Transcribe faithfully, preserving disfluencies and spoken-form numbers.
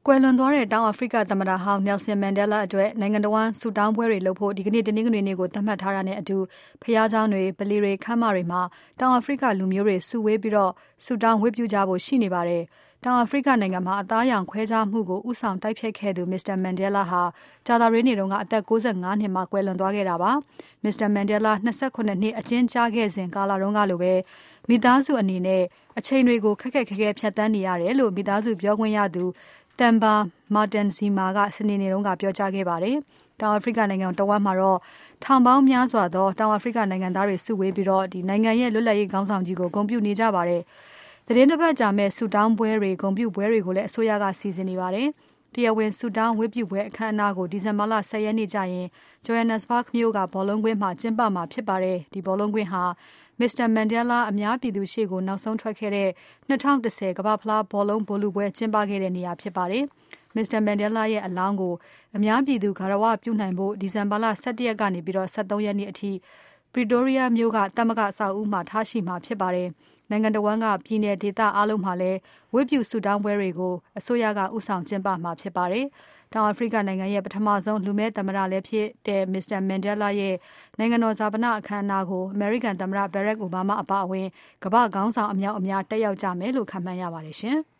ကွယ်လွန်သွားတဲ့တောင်အာဖရိကသမ္မတဟောင်း Nelson Mandela အတွက်နိုင်ငံတော်ဝန်ဆူတောင်းပွဲတွေလုပ်ဖို့ဒီကနေ့တနင်္ဂနွေနေ့ကိုသတ်မှတ်ထားတာနဲ့အတူဖျားเจ้าတွေဗလီတွေခမ်းမတွေမှာတောင်အာဖရိကလူမျိုးတွေစုဝေးပြီးတော့ဆူတောင်းဝတ်ပြုကြဖို့ရှိနေပါတယ်။တောင်အာဖရိကနိုင်ငံမှာအသားရောင်ခွဲခြားမှုကိုဥဆောင်တိုက်ဖျက်ခဲ့သူ Mr. Mandela ဟာကြာသပတေးနေ့တုန်းကအသက်၉၅နှစ်မှာကွယ်လွန်သွားခဲ့တာပါ။ Mr. Mandela ၂၇နှစ်အကျဉ်းကျခဲ့စဉ်ကာလတုန်းကလိုပဲမိသားစုအနေနဲ့အချိန်တွေကိုခက်ခက်ခဲခဲဖြတ်သန်းနေရတယ်လို့မိသားစုပြောခွင့်ရသူThemba Matanzima ကစနေနေ့တုန်းကပြောကြားခဲ့ပါတယ်။တောင်အာဖရိကနိုင်ငံတဝမ်းမှာတော့ထောင်ပေါင်းများစွာသောတောင်အာဖရိကနိုင်ငံသားတွေစုဝေးပြီးတော့ဒီနိုင်ငံရဲ့လွတ်လပ်ရေးခေါင်းဆောင်ကြီးကိုဂုဏ်ပြုနေကြပါတယ်။သတင်းတစ်ပတ်ကြာမဲ့ဆူတောင်းပွဲတွေဂုဏ်ပြုပွဲတွေကိုလည်းအစိုးရကစီစဉ်နေပါတယ်။တရားဝင်ဆူတောင်းဝတ်ပြုပွဲအခမ်းအနားကိုဒီဇင်ဘာလ၁၀ရက်နေ့ကျရင် Johannesburg မြို့ကဘောလုံးကွင်းမှာကျင်းပမှာဖြစ်ပါတယ်။ဒီဘောလုံးကွင်းဟာ Mr. Mandela အများပြည်သူရှေ့ကိုနောက်ဆုံးထွက်ခဲ့တဲ့၂၀၁၀ကမ္ဘာ့ဖလားဘောလုံးဗိုလ်လုပွဲကျင်းပခဲ့တဲ့နေရာဖြစ်ပါတယ်။ Mr. Mandela ရဲ့အလောင်းကိုအများပြည်သူဂါရဝပြုနိုင်ဖို့ဒီဇင်ဘာလ၁၁ရက်ကနေပြီးတော့၁၃ရက်နေ့အထိ Pretoria မြို့ကသမဂ္ဂအဆောက်အဦမှာထားရှိမှာဖြစ်ပါတယ်။နိုင်ငံတော်ဝန်ကပြည်내ဒေသအားလုံးမှာလည်းဝတ်ပြုဆုတောင်းပွဲတွေကိုအစိုးရကဥဆောင်ကျင်းပမှာဖြစ်ပါတယ်။တောင်အာဖရိကနိုင်ငံရဲ့ပထမဆုံးလူမဲသမ္မတလည်းဖြစ်တဲ့ Mr. Mandela ရဲ့နိုင်ငံတော်ဇာပနအခမ်းအနားကို American သမ္မတ Barack Obama အပါအဝင်ကမ္ဘာ့ခေါင်းဆောင်အများအများတက်ရောက်ကြမယ်လို့ခန့်မှန်းရပါတယ်ရှင်။